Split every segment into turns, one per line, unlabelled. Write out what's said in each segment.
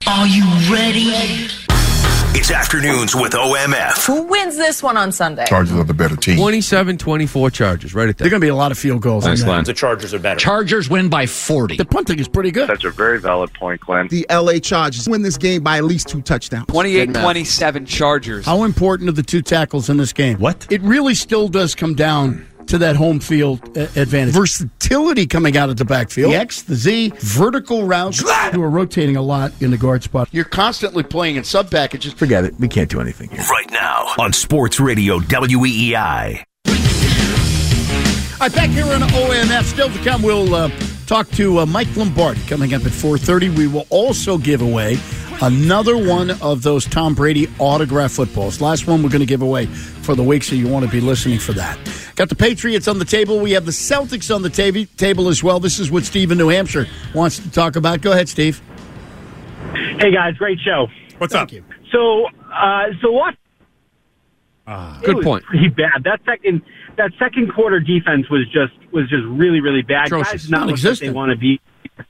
Are you ready?
It's Afternoons with OMF.
Who wins this one on Sunday?
Chargers are the better team.
27-24 Chargers, right at that.
There are going to be a lot of field goals.
Thanks, Glenn.
The Chargers are better.
Chargers win by 40.
The punting is pretty good.
That's a very valid point, Glenn.
The L.A. Chargers win this game by at least 2 touchdowns.
28-27 Chargers.
How important are the 2 tackles in this game?
What?
It really still does come down to that home field advantage. Versatility coming out of the backfield. The X, the Z, vertical routes. You are rotating a lot in the guard spot. You're constantly playing in sub-packages.
Forget it. We can't do anything here.
Right now on Sports Radio WEEI.
All right, back here on OMF. Still to come, we'll talk to Mike Lombardi coming up at 4:30. We will also give away another one of those Tom Brady autograph footballs. Last one we're going to give away for the week, so you want to be listening for that. Got the Patriots on the table. We have the Celtics on the table as well. This is what Steve in New Hampshire wants to talk about. Go ahead, Steve.
Hey, guys. Great show.
What's up?
Thank you.
So what?
Good point.
Pretty bad. That second quarter defense was just really, really bad.
Atrocious.
Guys not what they want to be.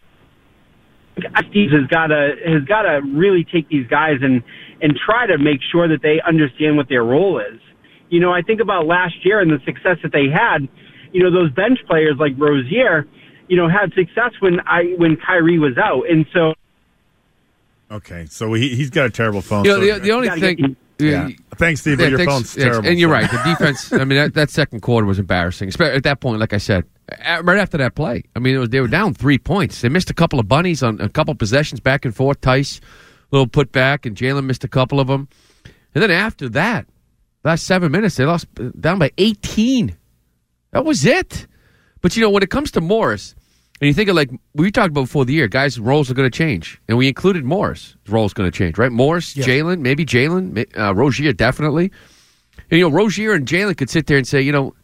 Steve has got to really take these guys and try to make sure that they understand what their role is. You know, I think about last year and the success that they had. You know, those bench players like Rozier, you know, had success when Kyrie was out, and so.
Okay, so he's got a terrible phone.
You know, the only thing.
Yeah. Thanks, Steve. But your phone's terrible.
And you're right. The defense. I mean, that second quarter was embarrassing. Especially at that point, like I said, right after that play. I mean, they were down 3 points. They missed a couple of bunnies on a couple possessions back and forth. Tice, little putback, and Jalen missed a couple of them. And then after that, last 7 minutes, they lost down by 18. That was it. But, you know, when it comes to Morris, and you think of like we talked about before the year, guys' roles are going to change. And we included Morris. His role's going to change, right? Morris, yeah. Jalen, Rozier definitely. And, you know, Rozier and Jalen could sit there and say, you know,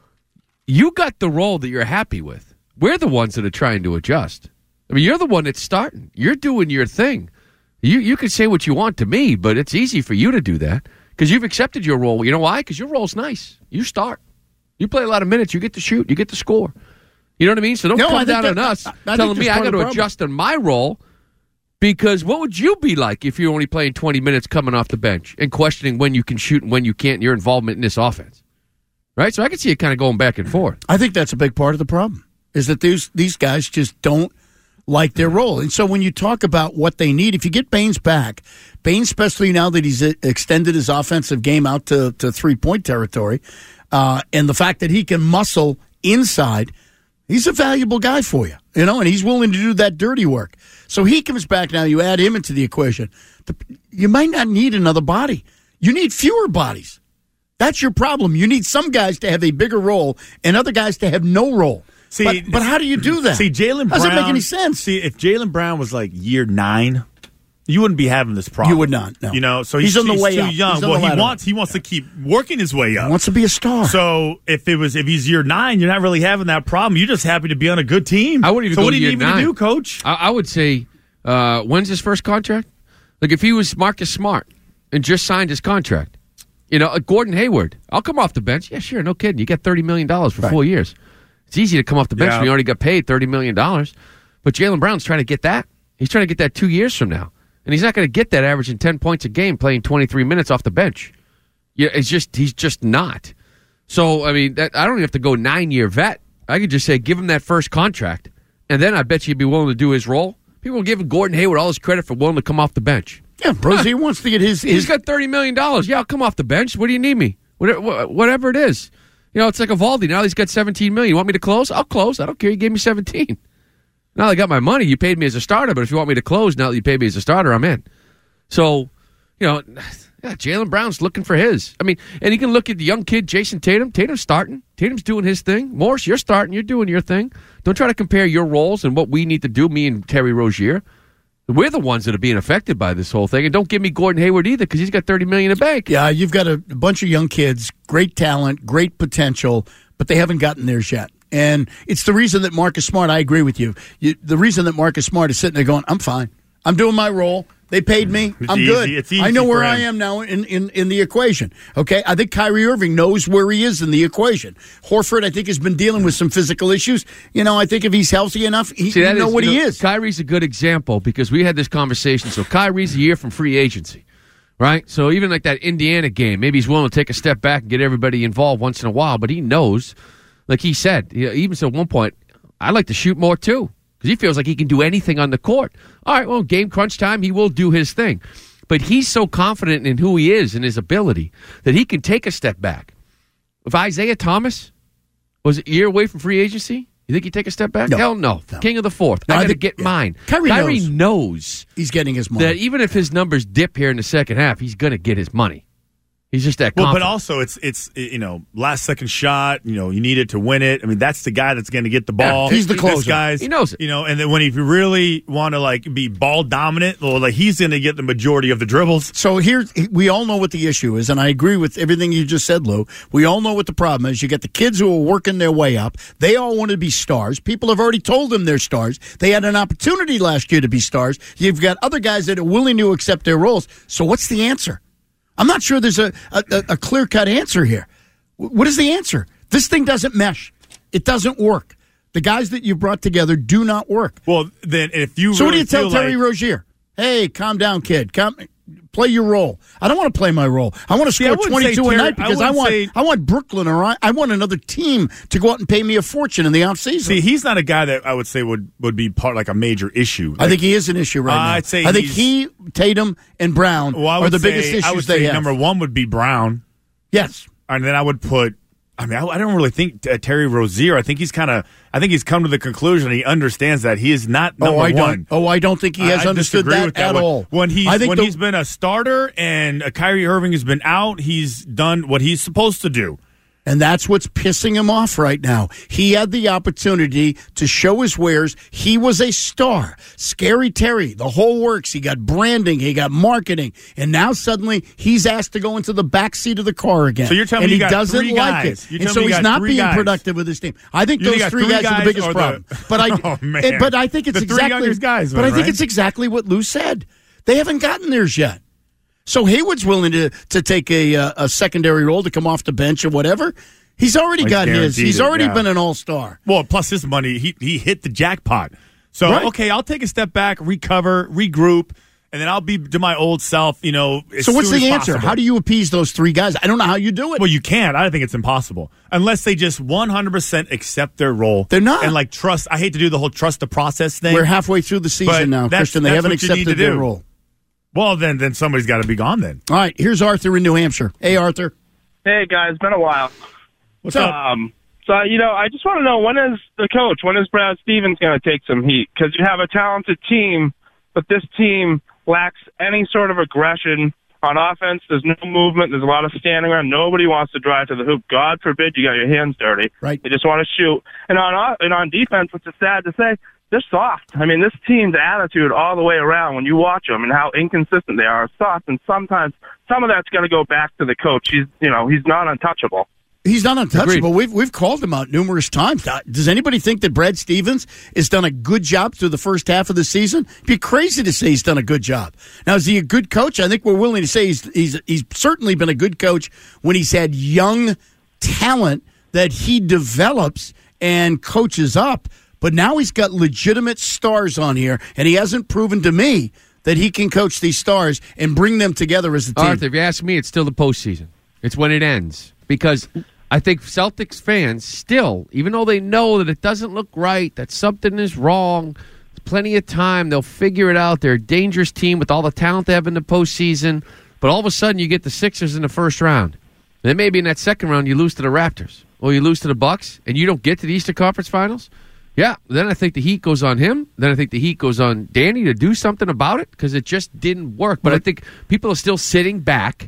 you got the role that you're happy with. We're the ones that are trying to adjust. I mean, you're the one that's starting. You're doing your thing. You can say what you want to me, but it's easy for you to do that because you've accepted your role. You know why? Because your role's nice. You start. You play a lot of minutes. You get to shoot. You get to score. You know what I mean? So don't come down on us telling me I got to adjust on my role because what would you be like if you're only playing 20 minutes coming off the bench and questioning when you can shoot and when you can't, your involvement in this offense? Right? So I can see it kind of going back and forth.
I think that's a big part of the problem is that these guys just don't like their role. And so when you talk about what they need, if you get Baines back, Baines, especially now that he's extended his offensive game out to 3-point territory, and the fact that he can muscle inside, he's a valuable guy for you, you know, and he's willing to do that dirty work. So he comes back now, you add him into the equation. You might not need another body. You need fewer bodies. That's your problem. You need some guys to have a bigger role and other guys to have no role.
See,
but how do you do that?
See, Jaylen Brown
doesn't make any sense.
See, if Jaylen Brown was like year 9, you wouldn't be having this problem.
You would not. No.
You know, so
he's on the way
too
up.
young. Well, he wants to keep working his way up.
He wants to be a star.
So if he's year 9, you're not really having that problem. You're just happy to be on a good team.
I wouldn't even. So
what do you need me to do, Coach?
I would say, when's his first contract? Like if he was Marcus Smart and just signed his contract, you know, Gordon Hayward, I'll come off the bench. Yeah, sure, no kidding. You get $30 million for 4 years. It's easy to come off the bench when you already got paid $30 million. But Jaylen Brown's trying to get that. He's trying to get that 2 years from now. And he's not going to get that averaging 10 points a game playing 23 minutes off the bench. Yeah, he's just not. So, I mean, I don't even have to go 9-year vet. I could just say give him that first contract, and then I bet you he'd be willing to do his role. People will give Gordon Hayward all his credit for willing to come off the bench.
Yeah, Rozier wants to get his...
He's got $30 million. Yeah, I'll come off the bench. What do you need me? Whatever it is. You know, it's like Evaldi. Now he's got $17 million. You want me to close? I'll close. I don't care. You gave me 17. Now I got my money. You paid me as a starter, but if you want me to close, now that you paid me as a starter, I'm in. So, you know, yeah, Jaylen Brown's looking for his. I mean, and you can look at the young kid, Jason Tatum. Tatum's starting. Tatum's doing his thing. Morris, you're starting. You're doing your thing. Don't try to compare your roles and what we need to do, me and Terry Rozier. We're the ones that are being affected by this whole thing. And don't give me Gordon Hayward either because he's got $30 million in the bank.
Yeah, you've got a bunch of young kids, great talent, great potential, but they haven't gotten theirs yet. And it's the reason that Marcus Smart, I agree with you. The reason that Marcus Smart is sitting there going, I'm fine. I'm doing my role. They paid me. I'm
easy.
good.
It's easy
I know
for
where
him.
I am now in the equation. Okay, I think Kyrie Irving knows where he is in the equation. Horford, I think, has been dealing with some physical issues. I think if he's healthy enough, he know what he is.
Kyrie's a good example because we had this conversation. So Kyrie's a year from free agency, right? So even like that Indiana game, maybe he's willing to take a step back and get everybody involved once in a while. But he knows, like he said, even so at one point, I'd like to shoot more too. Because he feels like he can do anything on the court. All right, well, game crunch time, he will do his thing. But he's so confident in who he is and his ability that he can take a step back. If Isaiah Thomas was a year away from free agency, you think he'd take a step back?
No.
Hell no. King of the fourth.
No,
I got to get mine. Kyrie knows
he's getting his money.
that even if his numbers dip here in the second half, he's going to get his money. He's just that confident.
But also it's last second shot. You need it to win it. I mean, that's the guy that's going to get the ball.
Yeah, he's the closer.
This guy's,
he knows it.
And then when if you really want to be ball dominant, well, he's going to get the majority of the dribbles.
So we all know what the issue is, and I agree with everything you just said, Lou. We all know what the problem is. You get the kids who are working their way up. They all want to be stars. People have already told them they're stars. They had an opportunity last year to be stars. You've got other guys that are willing to accept their roles. So what's the answer? I'm not sure there's a clear-cut answer here. What is the answer? This thing doesn't mesh. It doesn't work. The guys that you brought together do not work.
Well, then if you
So
really
what do you tell Terry Rozier? Hey, calm down, kid. Play your role. I don't want to play my role. I want to score 22 a night because I want Brooklyn or I want another team to go out and pay me a fortune in the offseason.
See, he's not a guy that I would say would be part a major issue.
I think he is an issue right now.
I'd say
I think he, Tatum, and Brown are the biggest issues
I would
they
say
have.
number one would be Brown.
Yes.
And then I would put. I don't really think Terry Rozier. I think he's come to the conclusion he understands that he is not number one.
I don't think he has understood that at all.
When he's been a starter and Kyrie Irving has been out, he's done what he's supposed to do.
And that's what's pissing him off right now. He had the opportunity to show his wares. He was a star. Scary Terry, the whole works. He got branding. He got marketing. And now suddenly he's asked to go into the back seat of the car again.
So you're telling me
he
he got
doesn't
three
like
guys.
it. And so he's not being productive with his team. I think those three guys are the biggest problem. But I think it's
the three youngest guys.
But I think it's exactly what Lou said. They haven't gotten theirs yet. So Hayward's willing to take a secondary role to come off the bench or whatever. He's already got his. He's already been an all-star.
Well, plus his money, he hit the jackpot. So,
right.
Okay, I'll take a step back, recover, regroup, and then I'll be to my old self, So
what's the answer? How do you appease those three guys? I don't know how you do it.
Well, you can't. I think it's impossible. Unless they just 100% accept their role.
They're not.
And trust. I hate to do the whole trust the process thing.
We're halfway through the season now, Christian. They haven't accepted their role.
Well, then somebody's got to be gone then.
All right, here's Arthur in New Hampshire. Hey, Arthur.
Hey, guys. Been a while.
What's up?
I just want to know, when is Brad Stevens going to take some heat? Because you have a talented team, but this team lacks any sort of aggression on offense. There's no movement. There's a lot of standing around. Nobody wants to drive to the hoop. God forbid you got your hands dirty.
Right.
They just want to shoot. And on defense, which is sad to say, they're soft. I mean, this team's attitude all the way around when you watch them and how inconsistent they are is soft. And sometimes some of that's going to go back to the coach. He's not untouchable.
He's not untouchable.
Agreed.
We've called him out numerous times. Does anybody think that Brad Stevens has done a good job through the first half of the season? It'd be crazy to say he's done a good job. Now, is he a good coach? I think we're willing to say he's certainly been a good coach when he's had young talent that he develops and coaches up. But now he's got legitimate stars on here, and he hasn't proven to me that he can coach these stars and bring them together as a team.
Arthur, if you ask me, it's still the postseason. It's when it ends. Because I think Celtics fans still, even though they know that it doesn't look right, that something is wrong, there's plenty of time, they'll figure it out. They're a dangerous team with all the talent they have in the postseason. But all of a sudden, you get the Sixers in the first round. Then maybe in that second round, you lose to the Raptors. Or you lose to the Bucks, and you don't get to the Eastern Conference Finals. Yeah, then I think the heat goes on him. Then I think the heat goes on Danny to do something about it because it just didn't work. But I think people are still sitting back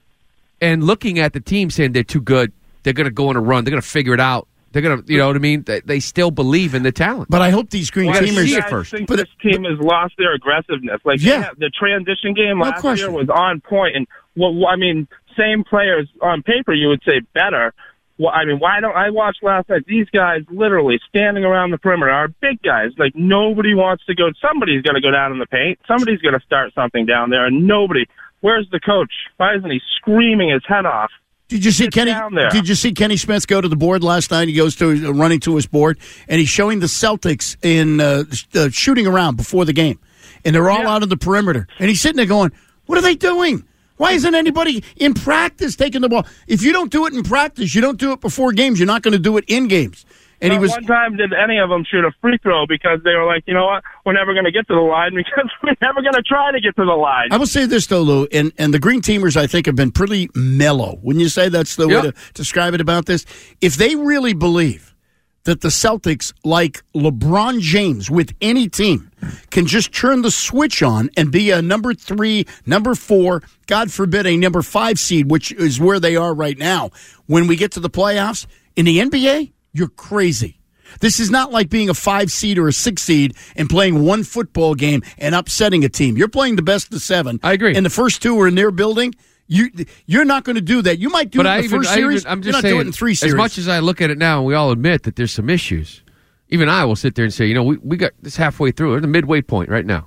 and looking at the team saying they're too good. They're going to go on a run. They're going to figure it out. They're going to, you know what I mean? They still believe in the talent.
But I hope these green teamers...
see it first. I think this team has lost their aggressiveness. The transition game last year was on point. And, same players on paper, you would say better, Well, I mean, why don't I watched last night? These guys literally standing around the perimeter are big guys. Like, nobody wants to go. Somebody's going to go down in the paint. Somebody's going to start something down there, and nobody. Where's the coach? Why isn't he screaming his head off?
Did you see Kenny? Did you see Kenny Smith go to the board last night? He goes to running to his board, and he's showing the Celtics in shooting around before the game, and they're all out of the perimeter, and he's sitting there going, "What are they doing? Why isn't anybody in practice taking the ball? If you don't do it in practice, you don't do it before games. You're not going to do it in games." And
one time did any of them shoot a free throw because they were like, you know what, we're never going to get to the line because we're never going to try to get to the line.
I will say this, though, Lou, and the Green Teamers, I think, have been pretty mellow. Wouldn't you say that's the way to describe it about this? If they really believe that the Celtics, like LeBron James with any team, can just turn the switch on and be a number 3, number 4, God forbid a number 5 seed, which is where they are right now, when we get to the playoffs, in the NBA, you're crazy. This is not like being a 5 seed or a 6 seed and playing one football game and upsetting a team. You're playing the best of 7.
I agree.
And the first 2 are in their building. You're not going to do that. You might do it in the first series.
I'm
you're
just
not
saying,
doing it in 3 series.
As much as I look at it now, and we all admit that there's some issues. Even I will sit there and say, you know, we got this halfway through. We're at the midway point right now.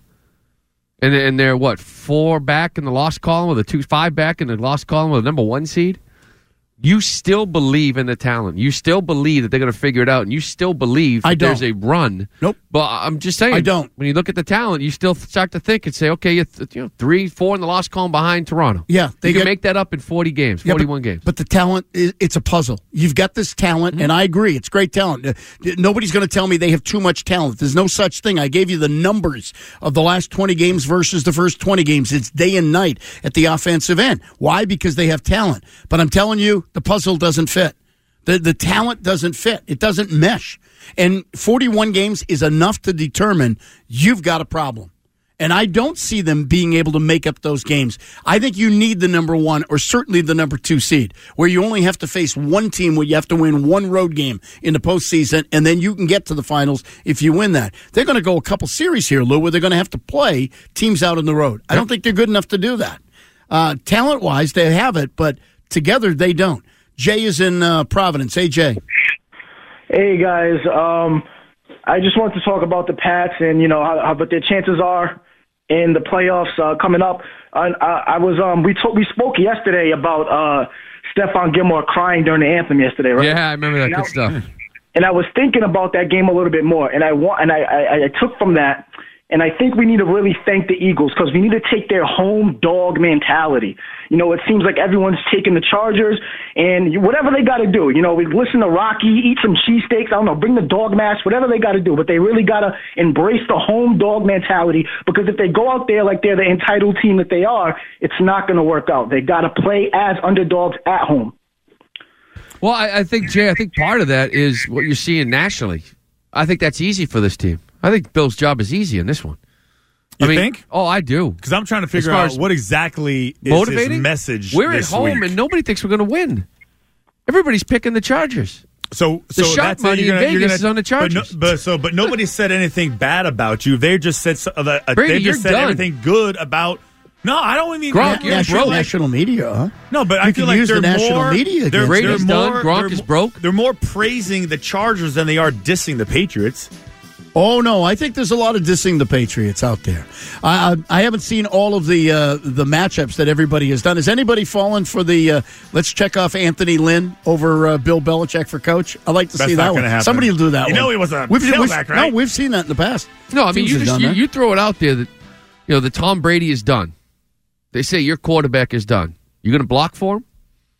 And they're, 4 back in the lost column with 5 back in the lost column with the number 1 seed? You still believe in the talent. You still believe that they're going to figure it out, and you still believe that there's a run.
Nope.
But I'm just saying.
I don't.
When you look at the talent, you still start to think and say, okay, you're 3, 4 in the lost column behind Toronto.
Yeah.
You can make that up in 40 games, 41 games.
But the talent, it's a puzzle. You've got this talent, and I agree. It's great talent. Nobody's going to tell me they have too much talent. There's no such thing. I gave you the numbers of the last 20 games versus the first 20 games. It's day and night at the offensive end. Why? Because they have talent. But I'm telling you, the puzzle doesn't fit. The talent doesn't fit. It doesn't mesh. And 41 games is enough to determine you've got a problem. And I don't see them being able to make up those games. I think you need the number 1 or certainly the number 2 seed, where you only have to face one team where you have to win one road game in the postseason, and then you can get to the finals if you win that. They're going to go a couple series here, Lou, where they're going to have to play teams out on the road. I don't think they're good enough to do that. Talent-wise, they have it, but together they don't. Jay is in Providence. Hey, Jay.
Hey, guys. I just wanted to talk about the Pats and, how what their chances are in the playoffs coming up. We spoke yesterday about Stephon Gilmore crying during the anthem yesterday, right?
Yeah, I remember that good stuff.
And I was thinking about that game a little bit more, and I took from that, and I think we need to really thank the Eagles because we need to take their home dog mentality. It seems like everyone's taking the Chargers, and whatever they got to do. We listen to Rocky, eat some cheesesteaks, I don't know, bring the dog mask, whatever they got to do. But they really got to embrace the home dog mentality because if they go out there like they're the entitled team that they are, it's not going to work out. They got to play as underdogs at home.
Well, I think, Jay, part of that is what you're seeing nationally. I think that's easy for this team. I think Bill's job is easy in this one.
You think?
Oh, I do.
Because I'm trying to figure out what exactly is
motivating
his message.
We're at home, and nobody thinks we're going to win. Everybody's picking the Chargers.
So
the sharp money in Vegas is on the Chargers.
But nobody said anything bad about you. They just said
Brady,
they just said everything good about. No, I don't mean
Gronk.
National media, huh?
No, but I feel like they're
national media.
Brady's done. Gronk is broke.
They're more praising the Chargers than they are dissing the Patriots.
Oh, no, I think there's a lot of dissing the Patriots out there. I haven't seen all of the matchups that everybody has done. Has anybody fallen for the let's check off Anthony Lynn over Bill Belichick for coach? I'd like to see that one. Somebody will do that one.
He was a tailback, right?
No, we've seen that in the past.
No, I mean, you throw it out there that the Tom Brady is done. They say your quarterback is done. You going to block for him?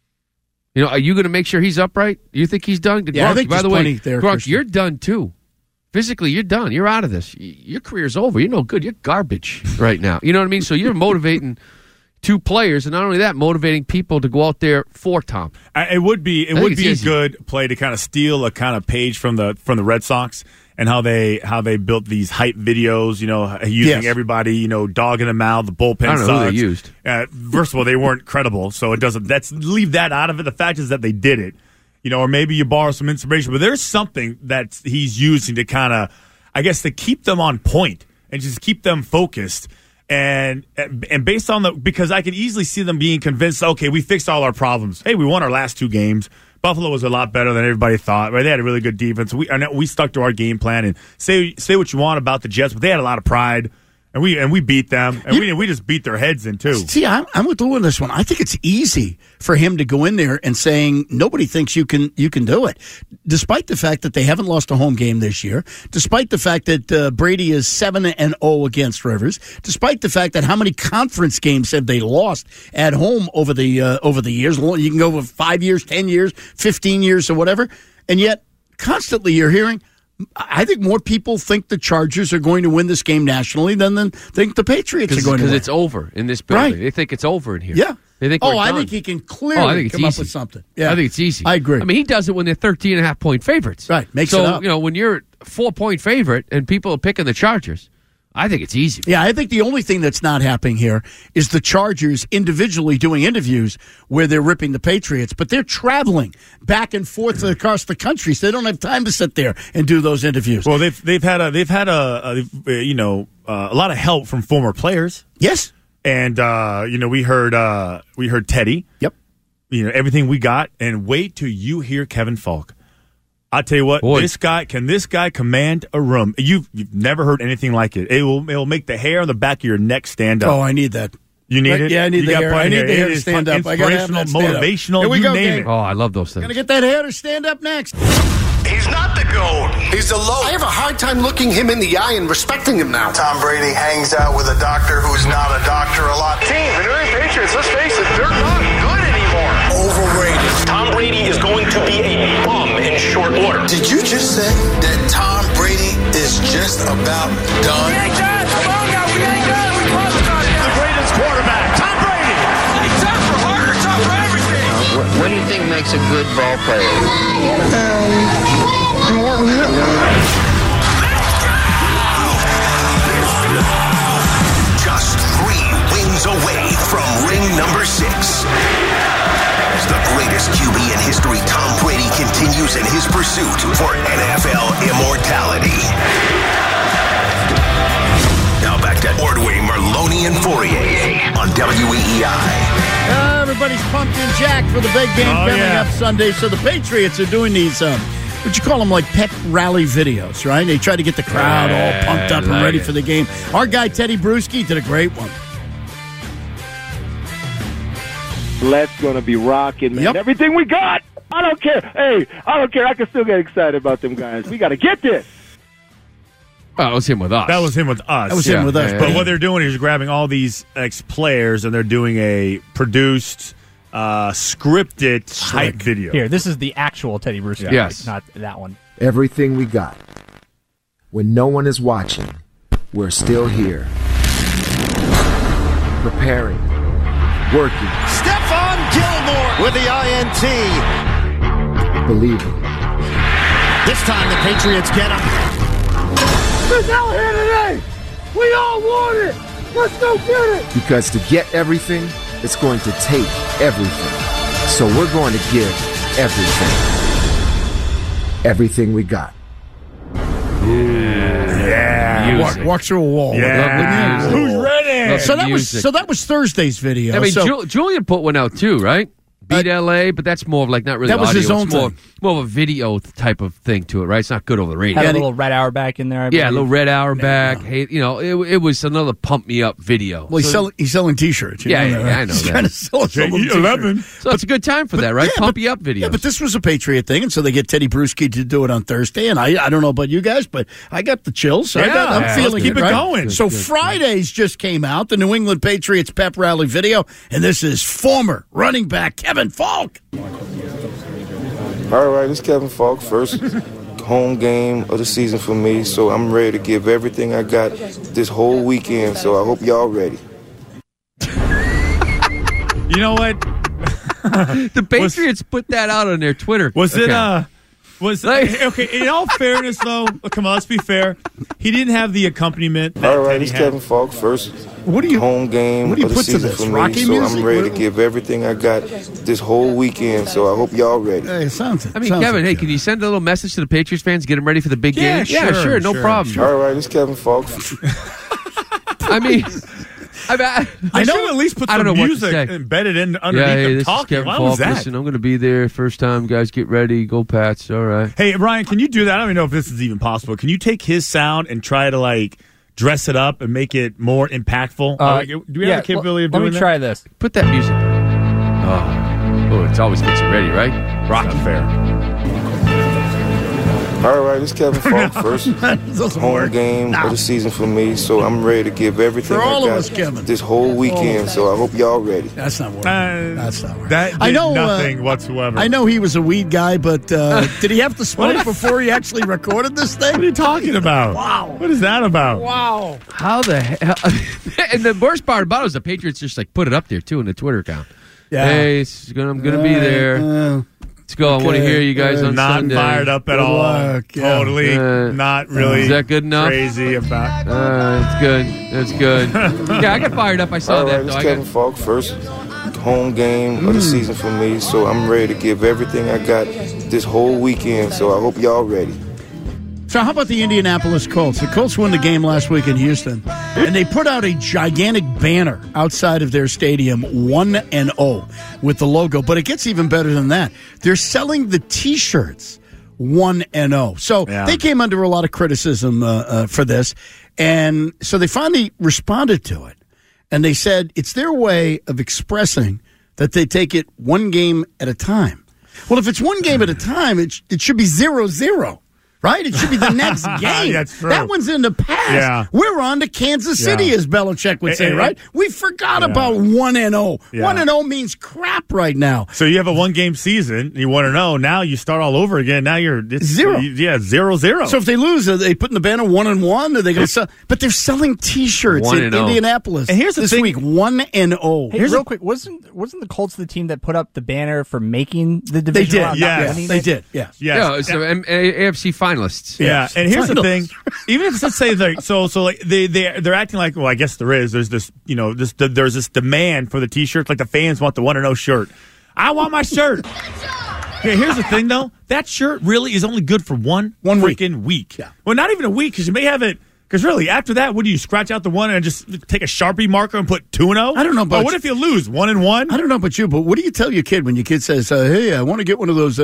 Are you going to make sure he's upright? You think he's done?
Yeah,
Gronk,
I think
by the way,
there,
Gronk,
Christian.
you're done too. Physically, you're done. You're out of this. Your career's over. You're no good. You're garbage right now. You know what I mean? So you're motivating 2 players, and not only that, motivating people to go out there for Tom.
It would be a good play to kind of steal a kind of page from the Red Sox and how they built these hype videos. Using everybody, dogging them out, the bullpen.
I don't know who they used.
First of all, they weren't credible, so it doesn't. Leave that out of it. The fact is that they did it. Or maybe you borrow some inspiration, but there's something that he's using to kind of, I guess, to keep them on point and just keep them focused. And based on because I can easily see them being convinced, okay, we fixed all our problems. Hey, we won our last 2 games. Buffalo was a lot better than everybody thought. Right? They had a really good defense. We stuck to our game plan, and say what you want about the Jets, but they had a lot of pride. And we beat them, and we just beat their heads in, too.
See, I'm with Lou on this one. I think it's easy for him to go in there and saying nobody thinks you can do it, despite the fact that they haven't lost a home game this year, despite the fact that Brady is 7-0 against Rivers, despite the fact that how many conference games have they lost at home over the years. You can go with 5 years, 10 years, 15 years, or whatever, and yet constantly you're hearing, I think more people think the Chargers are going to win this game nationally than think the Patriots are going to win.
Because it's over in this building.
Right.
They think it's over in here.
Yeah.
They think
I think he can clearly come up with something. Yeah.
I think it's easy.
I agree.
I mean, he does it when they're 13.5-point favorites.
Right. Makes it up.
So, when you're a 4-point favorite and people are picking the Chargers, I think it's easy.
Yeah, I think the only thing that's not happening here is the Chargers individually doing interviews where they're ripping the Patriots, but they're traveling back and forth across the country, so they don't have time to sit there and do those interviews.
Well, they've had a lot of help from former players.
Yes,
and we heard Teddy.
Yep.
Everything we got, and wait till you hear Kevin Falk. I tell you what, this guy command a room? You've never heard anything like it. It will make the hair on the back of your neck stand up.
Oh, I need that.
You need it?
Yeah, I need the hair. I need the hair to stand up.
Inspirational, motivational,
Here we go,
name
gang.
it.
Oh, I love those things.
Gonna get that hair to stand up next.
He's not the GOAT.
He's the low. I have a hard time looking him in the eye and respecting him now.
Tom Brady hangs out with a doctor who's not a doctor a lot.
Team, the New England Patriots, let's face it, they're not good anymore.
Overrated.
Tom Brady is going to be a bum in short order.
Did you just say that Tom Brady is just about done?
We ain't done. Come on now, we ain't done. We close it on it.
The greatest quarterback, Tom Brady.
It's time for harder, time for everything.
What do you think makes a good ball player?
I don't know. Just 3 wins away from ring number 6. As the greatest QB in history, Tom Brady continues in his pursuit for NFL immortality. Now back to Ordway, Merloni, and Fourier on WEEI.
Everybody's pumped and jacked for the big game coming up Sunday. So the Patriots are doing these, what you call them, like pep rally videos, right? They try to get the crowd all pumped up and ready for the game. Our guy, Teddy Bruschi, did a great one.
Let's gonna be rocking, man.
Yep.
Everything we got. I don't care. Hey, I don't care. I can still get excited about them guys. We got to get this.
Oh, that was him with us.
That was him with us. But what they're doing is grabbing all these ex-players and they're doing a produced, scripted hype video.
Here, this is the actual Teddy Bruschi.
Yes.
Not that one.
Everything we got. When no one is watching, we're still here. Preparing. Working.
Stephon Gilmore with the INT.
Believing.
This time the Patriots get him.
It's out here today. We all want it. Let's go get it.
Because to get everything, it's going to take everything. So we're going to give everything. Everything we got.
Yeah.
Walk through a wall.
Yeah. Who's ready?
So that was Thursday's video.
I mean, Julian put one out too, right? Beat LA, but that's more of like not really
that was
audio.
his own
it's more of a video type of thing to it, right? It's not good over the radio.
Had a little Red Auerbach in there. I believe.
A little Red Auerbach. Hey, it was another pump me up video.
Well, he's selling T-shirts.
I know that.
He's trying to sell
11.
So it's a good time for that, right? Pump you up video.
Yeah, but this was a Patriot thing, and so they get Teddy Bruschi to do it on Thursday. And I don't know about you guys, but I got the chills. I'm feeling
keep it
right?
going.
So Fridays just came out, the New England Patriots pep rally video, and this is former running back Kevin Falk.
All right, it's Kevin Falk. First home game of the season for me, so I'm ready to give everything I got this whole weekend, so I hope y'all ready.
You know what?
The Patriots put that out on their Twitter.
Okay, in all fairness, though, come on, let's be fair. He didn't have the accompaniment.
All right, it's Kevin Falk. First home game of the season for me, so I'm ready to give everything I got this whole weekend, so I hope y'all ready.
Hey,
Kevin, hey, can you send a little message to the Patriots fans, get them ready for the big game?
Sure,
no problem.
All right, it's Kevin Falk.
I mean,
I know at least put some music embedded in underneath them talking. Why was that?
Listen, I'm going to be there. First time, guys, get ready. Go Pats. All right.
Hey, Ryan, can you do that? I don't even know if this is even possible. Can you take his sound and try to, like, dress it up and make it more impactful? Do we have the capability of doing that?
Let me try this.
Put that music. Oh, it always gets you ready, right? Rocky.
Not fair.
All right, it's Kevin Falk first home game of the season for me, so I'm ready to give everything
for all
I got
of us, Kevin.
This whole weekend, so I hope y'all ready.
That's not working. That's not working.
That
I know
nothing whatsoever.
I know he was a weed guy, but did he have to smoke before he actually recorded this thing?
What are you talking about?
Wow.
What is that about?
Wow.
How the hell? And the worst part about it is the Patriots just like put it up there too in the Twitter account.
Yeah.
Hey, I'm going to be there. Let's go. I want to hear you guys on
not
Sunday.
Not fired up at all.
Luck,
totally not really.
Is that good enough?
Crazy about.
That's good. That's good. Yeah, I got fired up. I saw
all
that.
Right, it's Kevin Falk first home game of the season for me, so I'm ready to give everything I got this whole weekend. So I hope y'all ready.
So how about the Indianapolis Colts? The Colts won the game last week in Houston, and they put out a gigantic banner outside of their stadium, 1-0, with the logo. But it gets even better than that. They're selling the T-shirts 1-0. So they came under a lot of criticism for this, and so they finally responded to it. And they said it's their way of expressing that they take it one game at a time. Well, if it's one game at a time, it should be 0-0. Right? It should be the next game.
That's true.
That one's in the past.
Yeah.
We're on to Kansas City, as Belichick would say, right? We forgot about 1-0.
Yeah.
1-0 means crap right now.
So you have a one-game season. You want to know. Now you start all over again. Now you're 0-0.
So if they lose, are they putting the banner 1-1? Are they going to sell? But they're selling T-shirts in Indianapolis.
And here's the
this
thing.
week, 1-0.
Hey, real quick, wasn't the Colts the team that put up the banner for making the division?
They did.
round,
Yes, they did. Yes.
Yeah, it's AFC finalists.
Yeah, and here's the thing: even if let's say like they're acting like, well, I guess there's this there's this demand for the T-shirts, like the fans want the 1-0 shirt. I want my shirt. Yeah, here's the thing though: that shirt really is only good for one freaking week.
Yeah.
Well, not even a week, because you may have it. Because really, after that, what do you scratch out the one and just take a Sharpie marker and put 2-0?
I don't know, but
what if you lose 1-1?
I don't know about you, but what do you tell your kid when your kid says, "Hey, I want to get one of those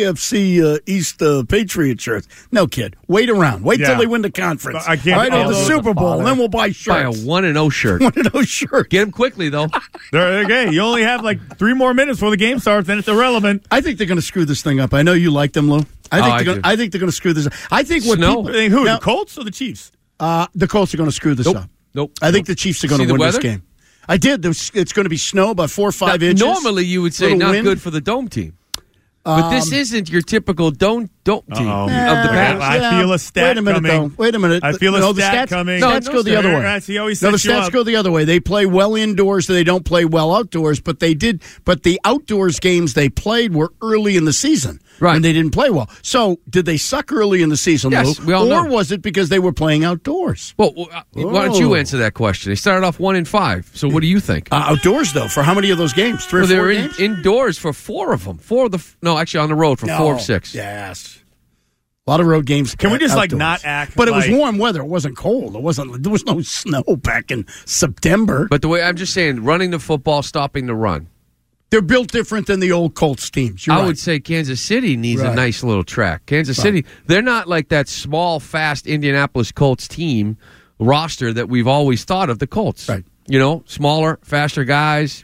AFC East Patriot shirts"? No, kid, wait around. Wait till they win the conference.
I can't.
All right, or the Super Bowl, and then we'll buy shirts.
Buy a 1-0 shirt.
1-0 shirt.
Get them quickly though.
Okay, you only have like 3 more minutes before the game starts, then it's irrelevant.
I think they're going to screw this thing up. I know you like them, Lou. I think they're going to screw this up. I think what people,
who the Colts or the Chiefs?
The Colts are going to screw this up.
Nope.
I think the Chiefs are going to win this game. I did. It's going to be snow, about 4 or 5 inches.
Normally, you would say not good for the dome team. But this isn't your typical dome team of the Pats.
I feel a stat coming.
Wait a minute.
I feel a stat coming.
Stats go the other way.
He always
the stats go the other way. They play well indoors, they don't play well outdoors, but they did. But the outdoors games they played were early in the season.
Right.
And they didn't play well. So, did they suck early in the season,
yes,
Lou?
We all know.
Or was it because they were playing outdoors?
Well, why don't you answer that question? They started off 1-5. So, what do you think?
Outdoors, though, for how many of those games? 3 or 4
they
games?
were indoors for 4 of them. Actually, on the road for 4 of 6.
Yes. A lot of road games.
Can we just
outdoors.
not act?
But it was warm weather. It wasn't cold. There was no snow back in September.
But the way I'm just saying, running the football, stopping the run.
They're built different than the old Colts teams. I
would say Kansas City needs a nice little track. Kansas City, they're not like that small, fast Indianapolis Colts team roster that we've always thought of the Colts.
Right.
Smaller, faster guys.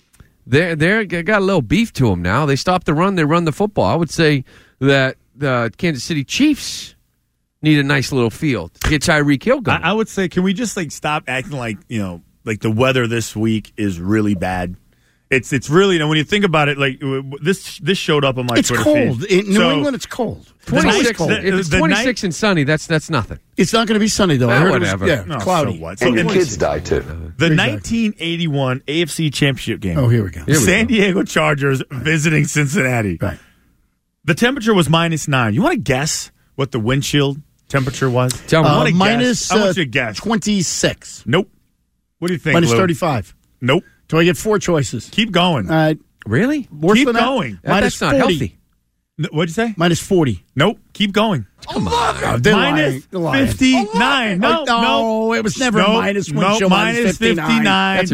They got a little beef to them now. They stop the run, they run the football. I would say that the Kansas City Chiefs need a nice little field to get Tyreek Hill going.
I would say, can we just stop acting like like the weather this week is really bad? It's really, when you think about it, like this showed up on my Twitter feed.
It's cold. In New England, it's cold.
26. If it's 26 and sunny, that's nothing.
It's not going to be sunny, though. I heard
whatever.
It was, cloudy.
So what?
And your kids die, too.
The 1981 AFC Championship game.
Oh, here we go.
San Diego Chargers visiting Cincinnati.
Right.
The temperature was -9. You want to guess what the wind chill temperature was?
Tell me.
I want
minus
you to guess.
26.
Nope. What do you think,
Minus
Lou?
35.
Nope.
Do I get 4 choices?
Keep going.
Really?
Worse
Keep
than
going.
That?
That's not
40.
healthy.
What'd you say?
Minus 40.
Nope. Keep going.
Come on.
Minus 59. No,
it was never minus when show
minus 59.
That's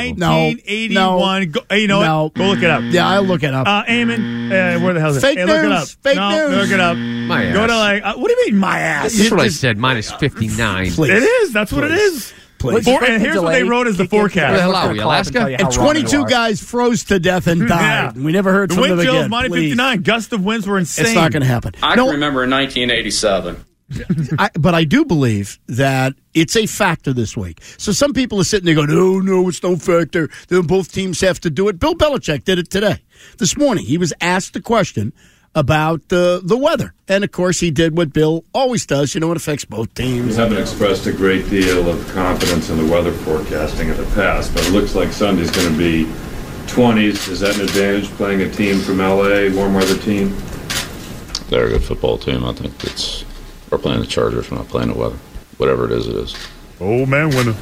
1981. Go, you know what? Go look it up.
Yeah, I'll look it up.
Eamon, where the hell is it?
Fake
hey,
news.
Look it up.
Fake news.
Look it up.
My ass.
Go to what do you mean, my ass?
That's what I said, minus 59.
Please.
It is. That's what it is.
Please.
And here's what they wrote as the forecast.
Where the hell are we, Alaska?
And 22 guys froze to death and died. We never heard from them again.
The wind chills, minus 59. Gust of winds were insane.
It's not going to happen.
I can remember in 1987.
But I do believe that it's a factor this week. So some people are sitting there going, no, it's no factor. Both teams have to do it. Bill Belichick did it today. This morning, he was asked the question about the weather. And, of course, he did what Bill always does. It affects both teams.
We haven't expressed a great deal of confidence in the weather forecasting in the past, but it looks like Sunday's going to be 20s. Is that an advantage playing a team from L.A., warm weather team?
They're a good football team. I think we're playing the Chargers. We're not playing the weather. Whatever it is, it is.
Oh, man, winner.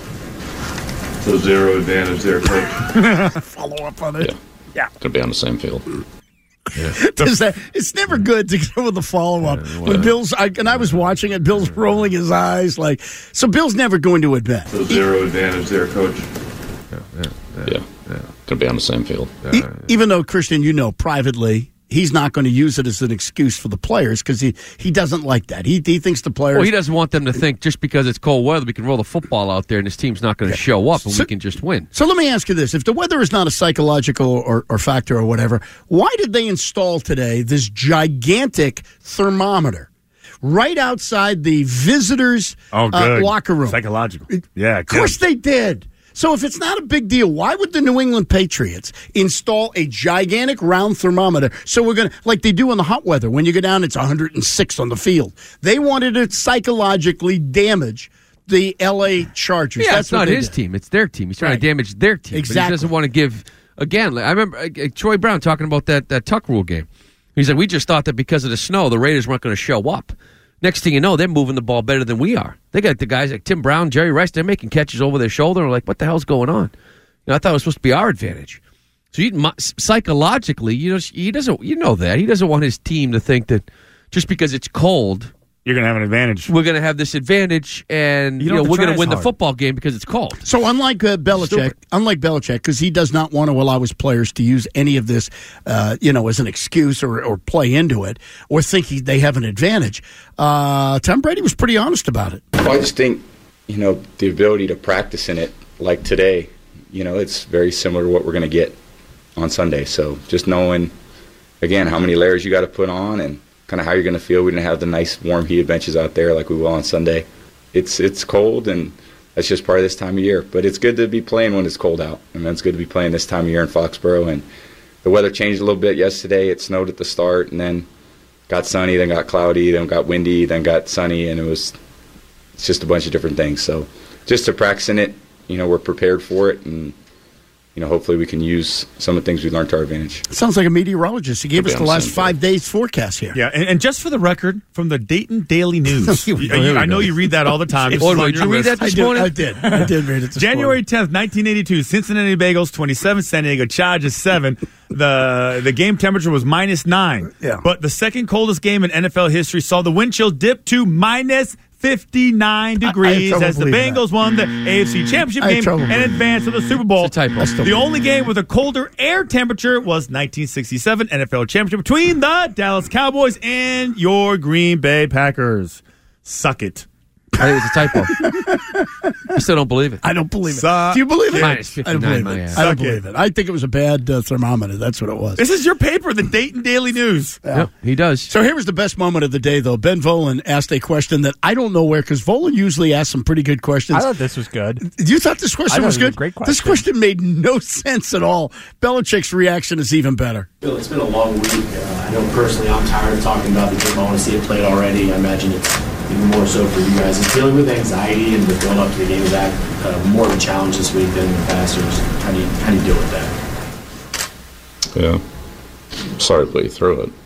So zero advantage there, Coach.
Follow up on it.
Yeah. Going to be on the same field.
Yeah. It's never good to go with the follow-up. When I was watching it, Bill's rolling his eyes so Bill's never going to admit.
So zero advantage there, Coach.
Yeah. Going to be on the same field.
Even though, Christian, privately, he's not going to use it as an excuse for the players because he doesn't like that. He thinks the players...
Well, he doesn't want them to think just because it's cold weather, we can roll the football out there and this team's not going to show up and we can just win.
So let me ask you this. If the weather is not a psychological or factor or whatever, why did they install today this gigantic thermometer right outside the visitors' locker room?
Psychological. Yeah.
Of course they did. So if it's not a big deal, why would the New England Patriots install a gigantic round thermometer? So we're going to, like they do in the hot weather, when you go down, it's 106 on the field. They wanted to psychologically damage the L.A. Chargers.
Yeah, that's not his team. It's their team. He's trying to damage their team.
Exactly.
But he doesn't want to give, again, I remember Troy Brown talking about that Tuck Rule game. He's like, we just thought that because of the snow, the Raiders weren't going to show up. Next thing you know, they're moving the ball better than we are. They got the guys like Tim Brown, Jerry Rice, they're making catches over their shoulder. And we're like, what the hell's going on? I thought it was supposed to be our advantage. So psychologically, he doesn't. He doesn't want his team to think that just because it's cold,
you're going to have an advantage.
We're going to have this advantage, and we're going to win the football game because it's cold.
So unlike Belichick, because he does not want to allow his players to use any of this, as an excuse or play into it or think they have an advantage. Tom Brady was pretty honest about it.
Well, I just think, the ability to practice in it, like today, it's very similar to what we're going to get on Sunday. So just knowing, again, how many layers you got to put on and kind of how you're going to feel. We didn't have the nice, warm, heated benches out there like we will on Sunday. It's cold, and that's just part of this time of year. But it's good to be playing when it's cold out. And it's good to be playing this time of year in Foxborough. And the weather changed a little bit yesterday. It snowed at the start, and then got sunny, then got cloudy, then got windy, then got sunny, and it's just a bunch of different things. So just to practice in it, we're prepared for it, and hopefully we can use some of the things we learned to our advantage.
Sounds like a meteorologist. He gave us the last 5 days forecast here.
Yeah, and just for the record, from the Dayton Daily News. I know you read that all the time.
Did you read that this morning?
I did read it this
January
morning.
10th, 1982, Cincinnati Bengals 27, San Diego Chargers 7. The game temperature was -9.
Yeah.
But the second coldest game in NFL history saw the wind chill dip to -59 degrees as the Bengals won the AFC Championship game and advanced to the Super Bowl. The only game with a colder air temperature was 1967 NFL Championship between the Dallas Cowboys and your Green Bay Packers. Suck it.
I think it's a typo. I still don't believe it.
I don't believe it. Do you believe it?
-59,
I don't believe
my
it.
ass.
I don't believe it. I think it was a bad thermometer. That's what it was.
This is your paper, the Dayton Daily News.
Yeah.
Yep, he does.
So here was the best moment of the day, though. Ben Volen asked a question that I don't know where, because Volen usually asks some pretty good questions.
I thought this was good.
You thought this question was good?
Great question.
This question made no sense at all. Belichick's reaction is even better.
Bill, it's been a long week. I know personally I'm tired of talking about the game. I want to see it played already. I imagine it's even more so for you guys. Is dealing with anxiety and the build up to the game, is that more of a challenge this week than in the past, or how do you deal with that?
Yeah. Sorry to put you through it.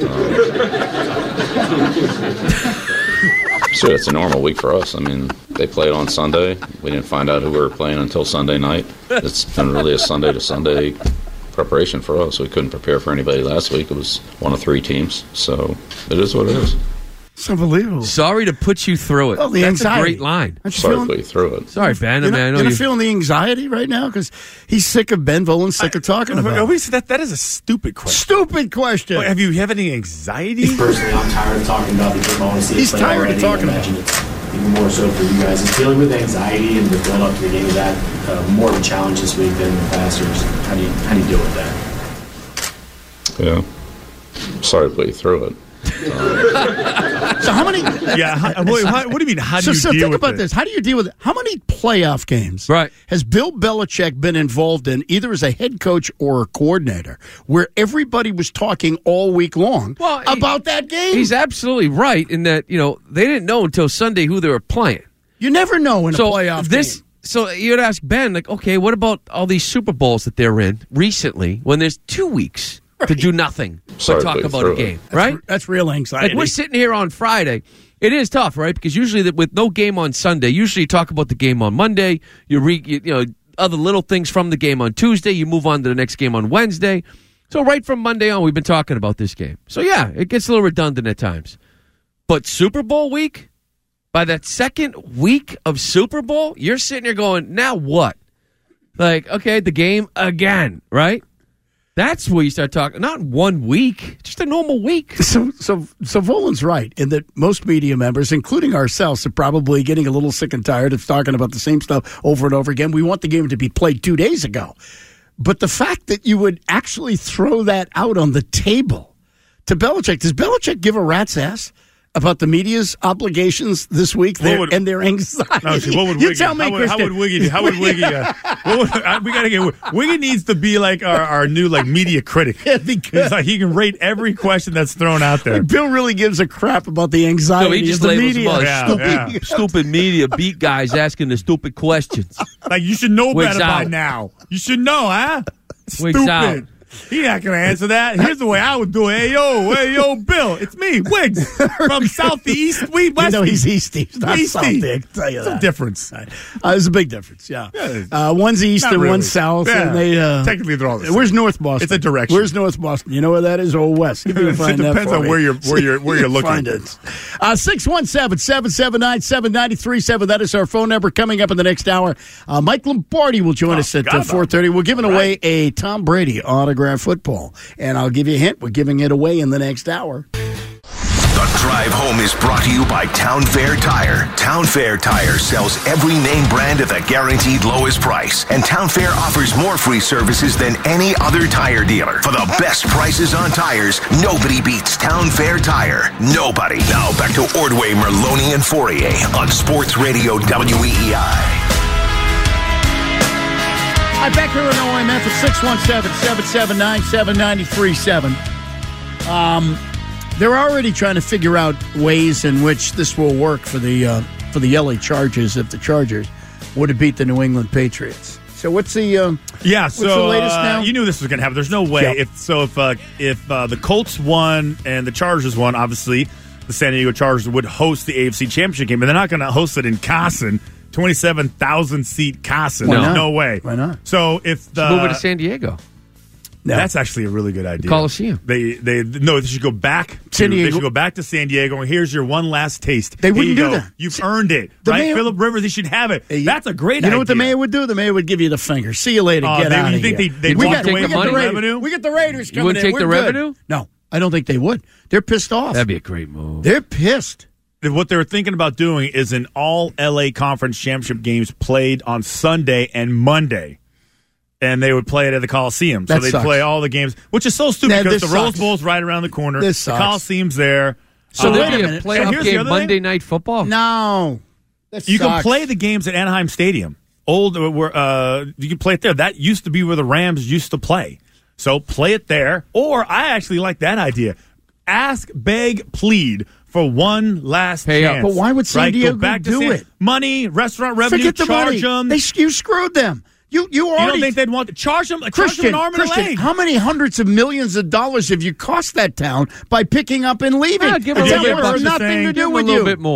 So it's a normal week for us. I mean, they played on Sunday. We didn't find out who we were playing until Sunday night. It's been really a Sunday to Sunday preparation for us. We couldn't prepare for anybody last week. It was one of 3 teams, so it is what it is.
It's unbelievable.
Sorry to put you through it.
Oh, the
That's
anxiety.
a great line.
Sorry to put you through it.
Sorry, Ben.
You're not feeling the anxiety right now because he's sick of Ben Volen, sick of talking about it.
That is a stupid question.
Stupid question.
Well, have you any anxiety?
Personally, I'm tired of talking about the game. I want to see it play
tired
already.
of talking
I imagine it's even more so for you guys. Is dealing with anxiety and the build up to the game, is that more of a challenge this week than in the past, or how do you deal with that?
Yeah. Sorry to put you through it.
So how many?
Yeah. What do you mean? How do you deal
think
with
about
it?
this. How do you deal with it? How many playoff games has Bill Belichick been involved in, either as a head coach or a coordinator, where everybody was talking all week long about that game?
He's absolutely right in that, they didn't know until Sunday who they were playing.
You never know in a playoff game.
So you'd ask Ben, okay, what about all these Super Bowls that they're in recently when there's 2 weeks to do nothing but talk about a game, right?
That's real anxiety.
Like we're sitting here on Friday. It is tough, right? Because usually with no game on Sunday, usually you talk about the game on Monday. You other little things from the game on Tuesday. You move on to the next game on Wednesday. So right from Monday on, we've been talking about this game. So yeah, it gets a little redundant at times. But Super Bowl week, by that second week of Super Bowl, you're sitting here going, now what? Like, okay, the game again, right? That's where you start talking. Not 1 week, just a normal week.
So Volen's right in that most media members, including ourselves, are probably getting a little sick and tired of talking about the same stuff over and over again. We want the game to be played 2 days ago. But the fact that you would actually throw that out on the table to Belichick, does Belichick give a rat's ass about the media's obligations this week and their anxiety?
No, what would
you tell me, Christian.
How would Wiggy? We gotta get Wiggy needs to be like our new media critic. It's like he can rate every question that's thrown out there.
Bill really gives a crap about the anxiety
he just
of the
labels
media.
Stupid media beat guys asking the stupid questions.
Like you should know better by now. You should know, huh?
Wigs out.
Stupid. He's not going to answer that. Here's the way I would do it. Hey, yo, Bill. It's me, Wiggs, from Southeast. West.
He's East. He's not South. I can tell you that.
It's a difference.
There's a big difference, yeah. One's East and one's South.
Yeah.
And they,
technically, they're all the same.
Where's North Boston?
It's a direction.
Where's North Boston? You know where that is? Or West?
It depends on where you're looking.
Find it. 617-779-7937. That is our phone number. Coming up in the next hour, Mike Lombardi will join us at 4:30. We're giving away a Tom Brady autograph football. And I'll give you a hint. We're giving it away in the next hour.
The drive home is brought to you by Town Fair Tire. Town Fair Tire sells every name brand at the guaranteed lowest price. And Town Fair offers more free services than any other tire dealer. For the best prices on tires, nobody beats Town Fair Tire. Nobody. Now back to Ordway, Merloni, and Fourier on Sports Radio WEEI.
Hi, back here in OMF at 617-779-7937. They're already trying to figure out ways in which this will work for the LA Chargers if the Chargers were to beat the New England Patriots. So what's the what's the latest now?
You knew this was going to happen. There's no way.
Yep.
If the Colts won and the Chargers won, obviously the San Diego Chargers would host the AFC Championship game, but they're not going to host it in Carson. 27,000-seat Carson. No way.
Why not?
So if
move it to San Diego.
No. That's actually a really good idea.
The Coliseum.
They should go back to
San Diego.
They should go back to San Diego, and here's your one last taste.
They wouldn't do that.
You've earned it, right? Phillip Rivers, he should have it. That's a great idea.
You know what the mayor would do? The mayor would give you the finger. See you later. Get out of here.
You think we got the
revenue? We get the Raiders coming in.
You wouldn't take the revenue?
No, I don't think they would. They're pissed off.
That'd be a great move.
They're pissed.
What they're thinking about doing is an all LA Conference Championship games played on Sunday and Monday. And they would play it at the Coliseum. So they'd play all the games, which is so stupid because the Rose Bowl's right around the corner. The Coliseum's there.
So there'd be a playoff game Monday Night Football?
No.
You can play the games at Anaheim Stadium. You can play it there. That used to be where the Rams used to play. So play it there. Or I actually like that idea. Ask, beg, plead for one last chance.
But why would San Diego do it?
Money, restaurant revenue,
Forget the
charge
money.
them.
You screwed them. You
don't think they'd want to charge them?
Christian,
an arm and a leg.
How many hundreds of millions of dollars have you cost that town by picking up and leaving?
Give a little bit more.
Nothing to do with
a little bit more.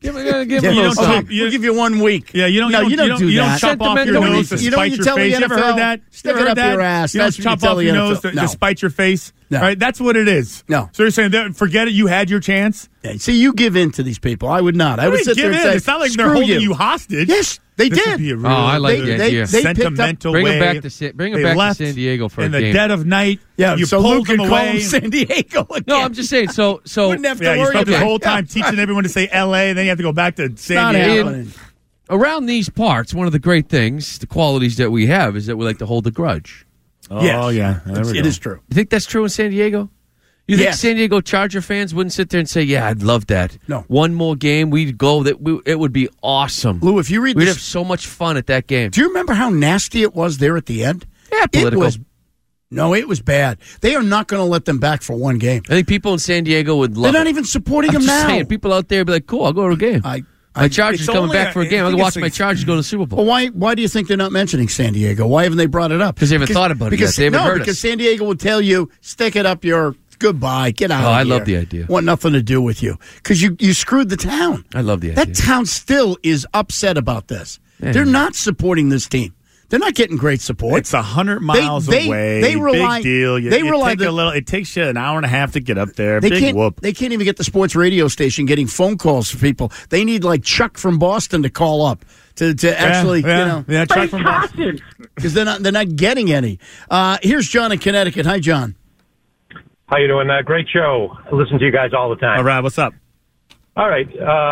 Give him a
We'll give you 1 week.
Yeah, you don't do that.
You
don't chop off your nose to spite your face. You ever heard that?
Stick it up your ass.
You don't chop off your nose to spite your face. No. Right? That's what it is.
No.
So you're saying, forget it, you had your chance?
Yeah, see, you give in to these people. I would not. I would sit there and say,
it's not like they're holding you hostage.
Yes, they did.
I like the idea.
Sentimental
bring
way.
Bring them back to San Diego for a game.
In the dead of night, you
so
pulled
Luke
them
could
away.
call them San Diego again.
No, I'm just saying. So
wouldn't have to worry
you spent
about
the whole time teaching everyone to say L.A., and then you have to go back to San Diego.
Around these parts, one of the great things, the qualities that we have, is that we like to hold a grudge.
Oh, yeah.
It is true.
You think that's true in San Diego? You think San Diego Charger fans wouldn't sit there and say, "Yeah, I'd love that"?
No.
One more game, we'd go. It would be awesome.
Lou, if you read,
we'd have so much fun at that game.
Do you remember how nasty it was there at the end?
Yeah, political.
It was bad. They are not going to let them back for one game.
I think people in San Diego would love.
They're not even supporting them now.
Saying, people out there would be like, "Cool, I'll go to a game." My Chargers coming back for a game. I'll watch my Chargers go to the Super Bowl.
Well, why do you think they're not mentioning San Diego? Why haven't they brought it up?
Because they haven't thought about it yet. They haven't heard
because
us.
San Diego would tell you, stick it up your goodbye, get out of here.
I love the idea.
Want nothing to do with you. Because you screwed the town.
I love the idea.
That town still is upset about this. Yeah. They're not supporting this team. They're not getting great support.
It's 100 miles away. They rely, big deal. It takes you an hour and a half to get up there. Big whoop.
They can't even get the sports radio station getting phone calls from people. They need like Chuck from Boston to call up to actually,
Chuck from Boston.
Because they're not getting any. Here's John in Connecticut. Hi, John.
How you doing? Great show. I listen to you guys all the time.
All right, what's up?
All right.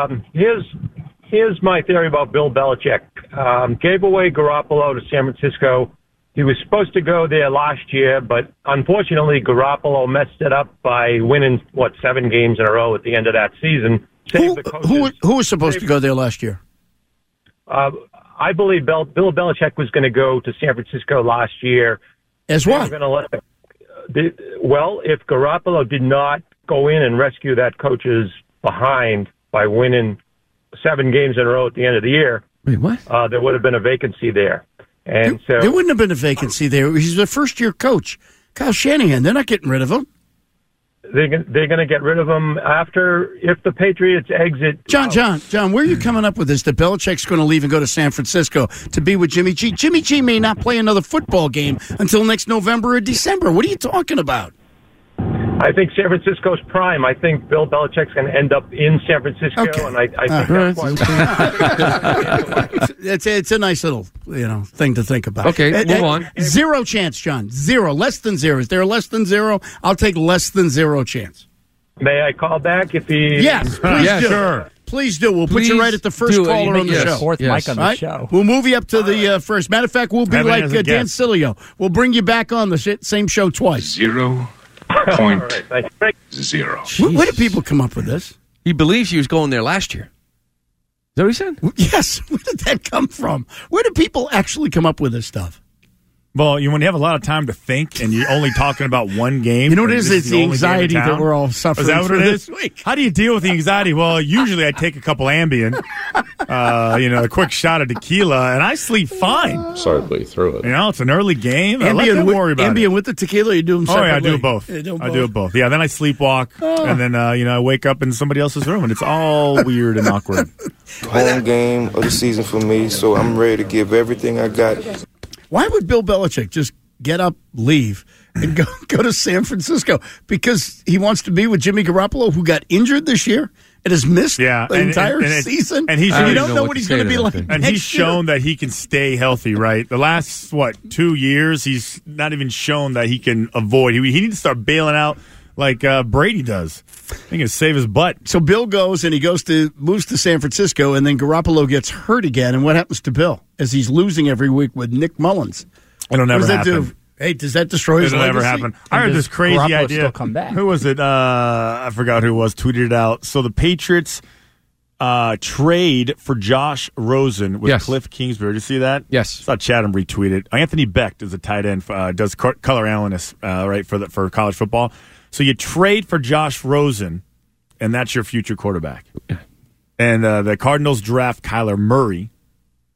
Here's my theory about Bill Belichick. Gave away Garoppolo to San Francisco. He was supposed to go there last year, but unfortunately Garoppolo messed it up by winning, 7 games in a row at the end of that season.
Who was supposed to go there last year?
I believe Bill Belichick was going to go to San Francisco last year.
As what?
If Garoppolo did not go in and rescue that coach's behind by winning 7 games in a row at the end of the year.
Wait, what?
There would have been a vacancy there. And
there wouldn't have been a vacancy there. He's the first-year coach. Kyle Shanahan, they're not getting rid of him.
They're going to get rid of him if the Patriots exit.
John, where are you coming up with this? That Belichick's going to leave and go to San Francisco to be with Jimmy G. Jimmy G may not play another football game until next November or December. What are you talking about?
I think San Francisco's prime. I think Bill Belichick's going to end up in San Francisco, and I think that's why.
It's a nice little thing to think about.
Okay, move on.
0 chance, John. 0, less than 0. Is there a less than 0? I'll take less than 0 chance.
May I call back if he?
Yes, please do. Sure. Please do. We'll put you right at the first caller on the show.
Fourth mic on the show.
We'll move you up to the first. Matter of fact, we'll be like Dan Sileo. We'll bring you back on the same show twice.
0.0.
Where do people come up with this?
He believes he was going there last year. Is that what he said?
Yes. Where did that come from? Where do people actually come up with this stuff?
Well, when you have a lot of time to think and you're only talking about one game.
You know what it is? It's the anxiety that we're all suffering
from. Is that what it is?
This week.
How do you deal with the anxiety? Well, usually I take a couple Ambien, a quick shot of tequila, and I sleep fine.
Sorry to put you through it.
It's an early game.
Ambien,
worry about
Ambien with the tequila, you do them separately?
I do both. I do both. Yeah, then I sleepwalk, and then I wake up in somebody else's room, and it's all weird and awkward.
Home game of the season for me, so I'm ready to give everything I got.
Why would Bill Belichick just get up, leave, and go to San Francisco? Because he wants to be with Jimmy Garoppolo, who got injured this year and has missed the entire season.
And
you don't know what he's going to be like.
And he's shown that he can stay healthy, right? The last, 2 years, he's not even shown that he can avoid. He needs to start bailing out like Brady does. He can save his butt.
So Bill goes and he moves to San Francisco, and then Garoppolo gets hurt again. And what happens to Bill as he's losing every week with Nick Mullins?
It'll never happen.
Hey, does that destroy his legacy?
It'll never happen. I heard this crazy idea.
Still come back?
Who was it? I forgot who it was. Tweeted it out. So the Patriots trade for Josh Rosen with Cliff Kingsbury. Did you see that?
Yes.
I saw Chatham retweeted. Anthony Becht is a tight end. Does color analyst for college football. So you trade for Josh Rosen, and that's your future quarterback. And the Cardinals draft Kyler Murray,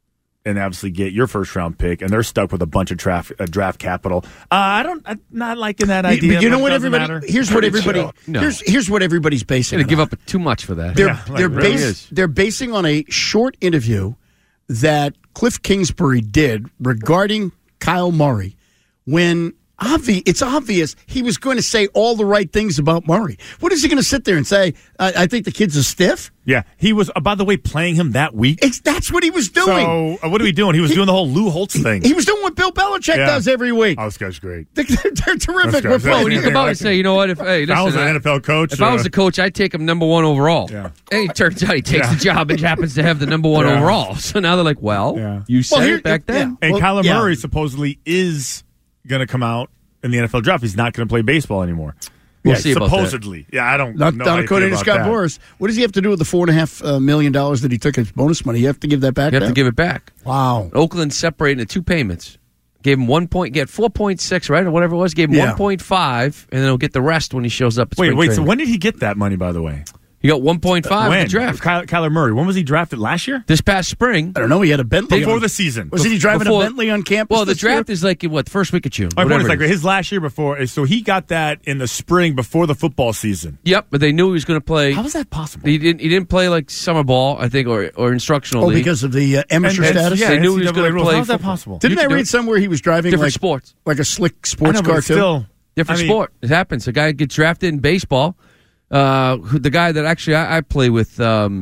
and obviously get your first-round pick, and they're stuck with a bunch of draft capital. I'm not liking that idea.
But you know what, everybody? Here's what everybody's basing.
Going to give up too much for that.
They're basing on a short interview that Cliff Kingsbury did regarding Kyle Murray when it's obvious he was going to say all the right things about Murray. What is he going to sit there and say, I think the kid's a stiff?
Yeah, he was, by the way, playing him that week.
That's what he was doing.
So, what are we doing? He was doing the whole Lou Holtz thing.
He was doing what Bill Belichick does every week.
Oh, this guy's great.
They're terrific.
Well, when you come out and say, you know what, if
I was an NFL coach.
If I was a coach, I'd take him number 1 overall. Yeah. And it turns out he takes the job and happens to have the number 1 overall. So now they're like, you said it back then.
And Kyler Murray supposedly is going to come out in the NFL draft. He's not going to play baseball anymore.
We'll see
supposedly.
About that.
Yeah, I don't
know.
Not
according to Scott Boras. What does he have to do with the $4.5 million that he took as bonus money? You have to give that back?
You have to give it back.
Wow.
Oakland separated into 2 payments. Gave him 1 point, get 4.6, right? Or whatever it was. Gave him 1.5, and then he'll get the rest when he shows up at spring training.
So when did he get that money, by the way?
He got 1.5 in the draft.
Kyler Murray. When was he drafted? Last year?
This past spring.
I don't know. He had a Bentley.
Before the season.
Was he driving a Bentley on campus?
Well, the draft is like, the first week of June.
My point is like his last year before. So he got that in the spring before the football season.
Yep, but they knew he was going to play.
How was that possible?
He didn't play like summer ball, I think, or instructional league.
Because of the amateur status?
Yeah, they knew he was going to play.
How is that possible?
Didn't I read somewhere he was driving
different sports.
Like a slick sports car, too?
Different sport. It happens. A guy gets drafted in baseball. The guy that actually I play with,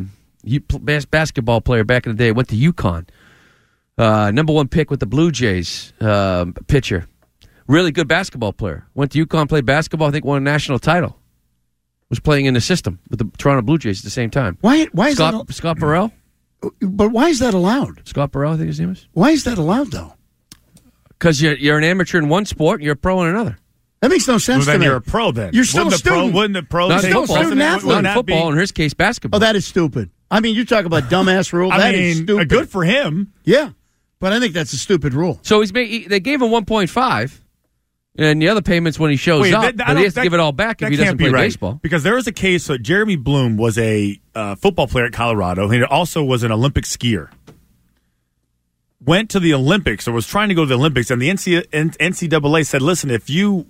basketball player back in the day, went to UConn. Number 1 pick with the Blue Jays, pitcher. Really good basketball player. Went to UConn, played basketball, I think won a national title. Was playing in the system with the Toronto Blue Jays at the same time.
Why is
Scott Burrell?
But why is that allowed?
Scott Burrell, I think his name is.
Why is that allowed, though?
Because you're an amateur in one sport, you're a pro in another.
That makes no sense to me.
Then you're a pro then.
You're still a student.
Wouldn't the pro
not
take
football,
student athlete.
Not football, in his case, basketball.
Oh, that is stupid. I mean, you talk about dumbass rule. That is stupid.
Good for him.
Yeah, but I think that's a stupid rule.
So they gave him 1.5, and the other payments when he shows up, but he has to give it all back if he doesn't play baseball.
Because there was a case. So Jeremy Bloom was a football player at Colorado. He also was an Olympic skier. Went to the Olympics or was trying to go to the Olympics, and the NCAA said, "Listen, if you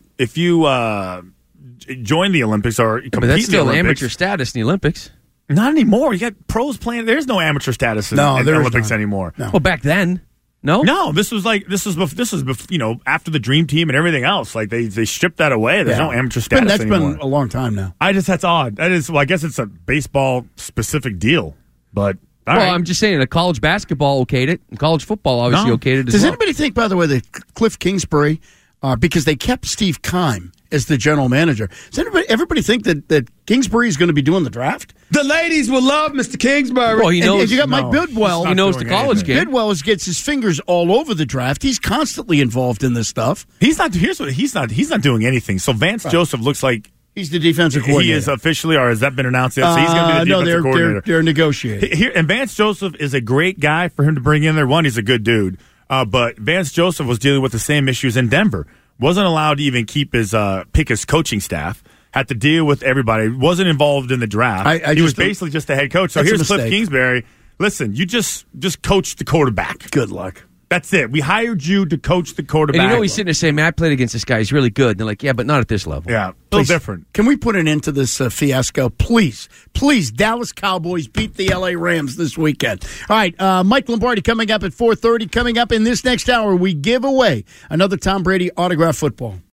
join the Olympics or compete
but that's still
in the Olympics,
amateur status in the Olympics.
Not anymore. You got pros playing. There's no amateur status in the Olympics anymore.
No. Well, back then, no.
This was after the Dream Team and everything else. Like they stripped that away. There's no amateur status anymore.
That's been a long time now.
That's odd. That is. Well, I guess it's a baseball specific deal, but.
I'm just saying that college basketball okayed it, and college football obviously okayed it as well.
Does anybody think, by the way, that Cliff Kingsbury, because they kept Steve Keim as the general manager, does everybody think that Kingsbury is going to be doing the draft?
The ladies will love Mr. Kingsbury.
Well, he knows. And you got Mike Bidwell.
He knows the college game.
Bidwell gets his fingers all over the draft. He's constantly involved in this stuff.
He's not doing anything. So Vance Joseph looks like.
He's the defensive coordinator.
He is officially, or has that been announced yet? So he's going to be the defensive coordinator.
They're negotiating.
And Vance Joseph is a great guy for him to bring in there. One, he's a good dude. But Vance Joseph was dealing with the same issues in Denver. Wasn't allowed to even pick his coaching staff. Had to deal with everybody. Wasn't involved in the draft. He was basically just the head coach. So here's Cliff Kingsbury. Listen, you just coach the quarterback.
Good luck.
That's it. We hired you to coach the quarterback.
And he's sitting there saying, man, I played against this guy. He's really good. And they're like, yeah, but not at this level.
Yeah, a little different.
Can we put an end to this fiasco? Please, Dallas Cowboys beat the L.A. Rams this weekend. All right, Mike Lombardi coming up at 4:30. Coming up in this next hour, we give away another Tom Brady autograph football.